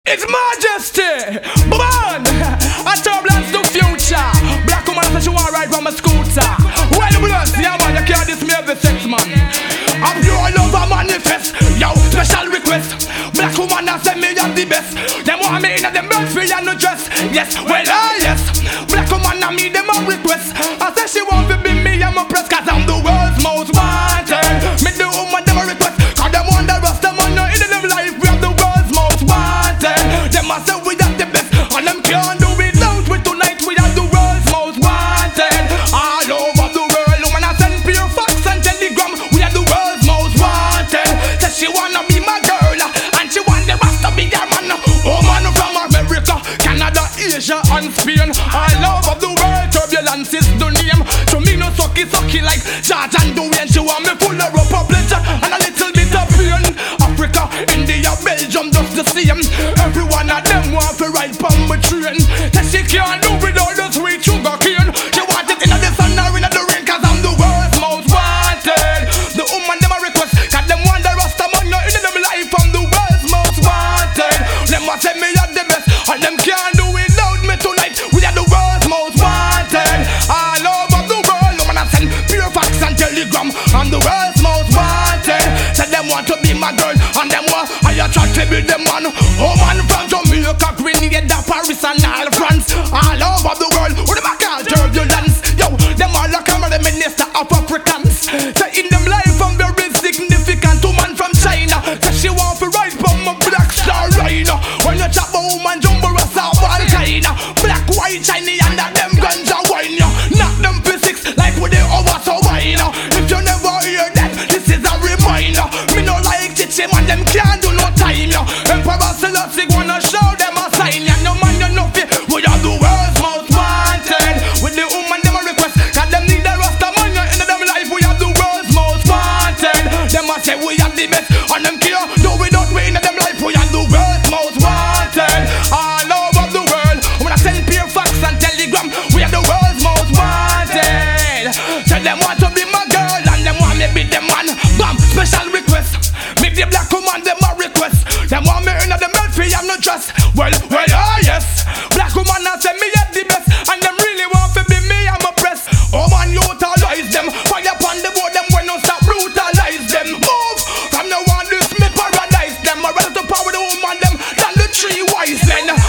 It's Majesty, born a turbulence to future. Black woman says she want ride from a scooter. Well blessed, yeah man, you can't dismiss the sex man. A pure love a manifest, yo, special request. Black woman a say me am the best. Them want me in a them best free and no dress. Yes, well yes. Black woman a me them a request. I say she want to be me, I'm a press. Cause I'm the world's most wanted. Me the woman them a request. Cause them want the rest of them on in them life. We are the world's most wanted. Them a say we are the best, and them can't do without we tonight. We are the world's most wanted. All over the world, woman a send pure fax and telegram. We are the world's most wanted. Says she wanna be my girl, and she want the rest to be her man. Woman from America, Canada, Asia, and Spain. All over the world, turbulence is the name. So me no sucky like George and Dwayne. She want me full of republic and a little bit of pain. Africa, India, Belgium, just the same. Every one of them want to ride on my train. Says she can't do without the sweet sugar cane. She want it in the sun or in the rain. Cause I'm the world's most wanted. The woman them a request, cause them want the rest of money in them life. I'm the world's most wanted. Them want say me are the best, and them can't do without me tonight. We are the world's most wanted. All over the world, woman I send pure fax and telegram. I'm the world's most wanted. Say them want to be my girl, and them want I attract to be them man. Oh man from Jamaica, Grenada, Paris and all France. All over the world, what them a call turbulence. Yo, them all a come the minister of Africans. Say in them life I'm very significant. Woman from China, say she want to ride from a black star rhino. When you chop a woman, jumbo rasa all kind. Black, white, Chinese and that them ganja wine. Knock them physics like with the over so wine. If you never hear that, this is a reminder. Me no like teaching man, them can't do no time. Emperor Selassie wanna show them a sign. No man you know fit, we are the world's most wanted. With the woman them a request, cause them need the rest of money in them life. We are the world's most wanted. Them a say we are the best, and them care do without we in them life. We are the world's most wanted. All over the world, when I send pure fax and telegram, we are the world's most wanted. So them want to be my girl, and them want me be them man. Bam, special request. Make the black woman them a request. Them want me in the bed free, I'm no trust. Well, ah yes. Black woman I say me at the best, and them really want to be me, I'm a press. Oh man, utilize them. Fire upon the board, them when no stop brutalize them. Move from the one this me paradise them. I rather to power the woman them than the three wise men.